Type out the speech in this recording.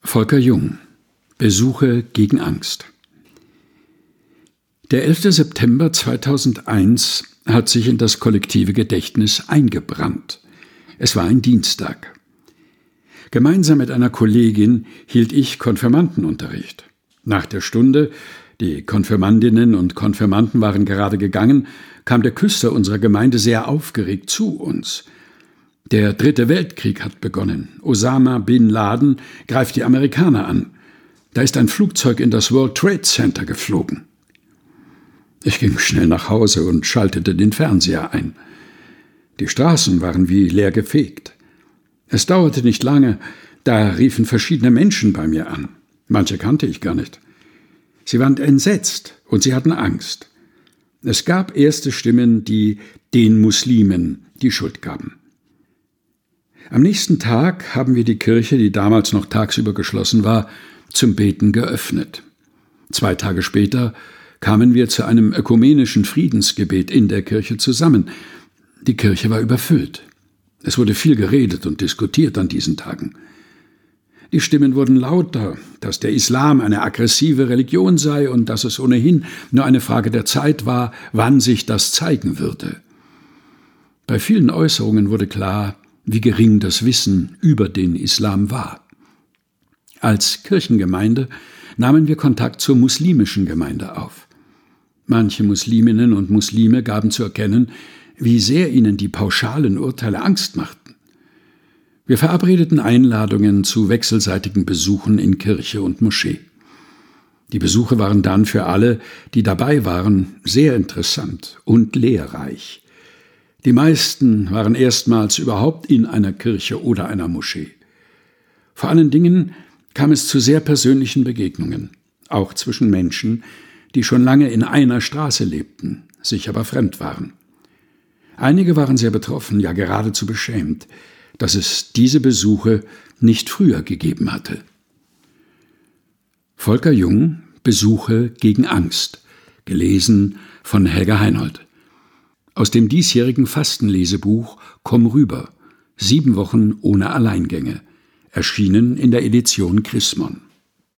Volker Jung: Besuche gegen Angst. Der 11. September 2001 hat sich in das kollektive Gedächtnis eingebrannt. Es war ein Dienstag. Gemeinsam mit einer Kollegin hielt ich Konfirmandenunterricht. Nach der Stunde, die Konfirmandinnen und Konfirmanden waren gerade gegangen, kam der Küster unserer Gemeinde sehr aufgeregt zu uns. Der 3. Weltkrieg hat begonnen. Osama bin Laden greift die Amerikaner an. Da ist ein Flugzeug in das World Trade Center geflogen. Ich ging schnell nach Hause und schaltete den Fernseher ein. Die Straßen waren wie leer gefegt. Es dauerte nicht lange, da riefen verschiedene Menschen bei mir an. Manche kannte ich gar nicht. Sie waren entsetzt und sie hatten Angst. Es gab erste Stimmen, die den Muslimen die Schuld gaben. Am nächsten Tag haben wir die Kirche, die damals noch tagsüber geschlossen war, zum Beten geöffnet. 2 Tage später kamen wir zu einem ökumenischen Friedensgebet in der Kirche zusammen. Die Kirche war überfüllt. Es wurde viel geredet und diskutiert an diesen Tagen. Die Stimmen wurden lauter, dass der Islam eine aggressive Religion sei und dass es ohnehin nur eine Frage der Zeit war, wann sich das zeigen würde. Bei vielen Äußerungen wurde klar, wie gering das Wissen über den Islam war. Als Kirchengemeinde nahmen wir Kontakt zur muslimischen Gemeinde auf. Manche Musliminnen und Muslime gaben zu erkennen, wie sehr ihnen die pauschalen Urteile Angst machten. Wir verabredeten Einladungen zu wechselseitigen Besuchen in Kirche und Moschee. Die Besuche waren dann für alle, die dabei waren, sehr interessant und lehrreich. Die meisten waren erstmals überhaupt in einer Kirche oder einer Moschee. Vor allen Dingen kam es zu sehr persönlichen Begegnungen, auch zwischen Menschen, die schon lange in einer Straße lebten, sich aber fremd waren. Einige waren sehr betroffen, ja geradezu beschämt, dass es diese Besuche nicht früher gegeben hatte. Volker Jung: Besuche gegen Angst, gelesen von Helga Heinold. Aus dem diesjährigen Fastenlesebuch Komm rüber, 7 Wochen ohne Alleingänge, erschienen in der Edition Chrismon.